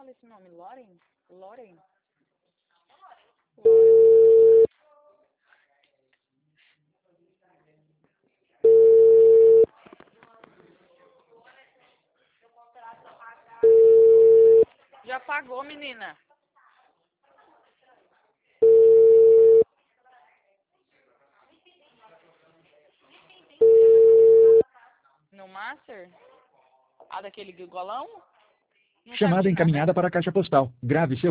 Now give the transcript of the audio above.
fala esse nome? Loren? Loren? Já pagou, menina. No Master? Ah, daquele golão? Não Chamada sabe de nada. encaminhada para a caixa postal. Grave seu